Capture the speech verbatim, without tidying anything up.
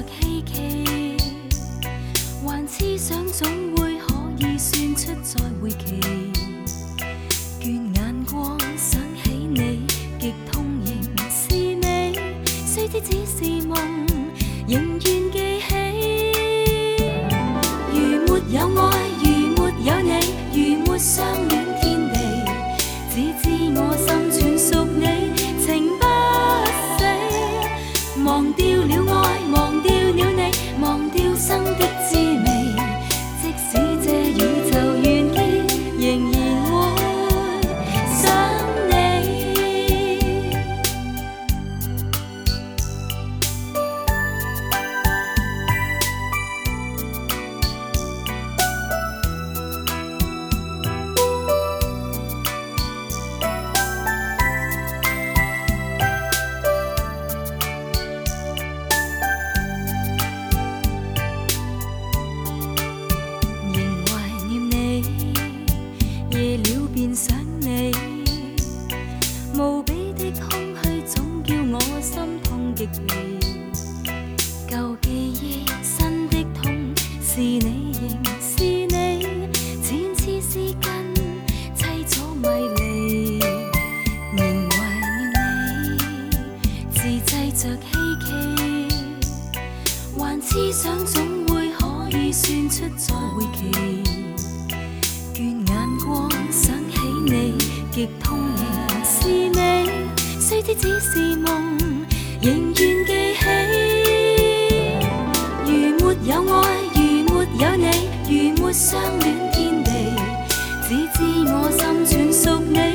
希冀，還痴想總會可以算出再會期。倦眼光想起你，極痛仍是美，雖知只是夢，仍願記起。如沒有愛，如沒有你，如沒相戀天地，只知我心全屬你，情不死。忘掉了愛，忘掉了你，忘掉生的滋味。即使這宇宙完結，仍然會想你。便想你，無比的空虛總叫我心痛極離。舊記憶，新的痛，是你仍是你，纏似絲根砌咗迷離。仍懷念你，自製着希冀，還痴想總會可以算出再會期。倦眼光想起你，極痛仍是美，雖知只是夢，仍願記起。如沒有愛，如沒有你，如沒相戀天地，只知我心全屬你。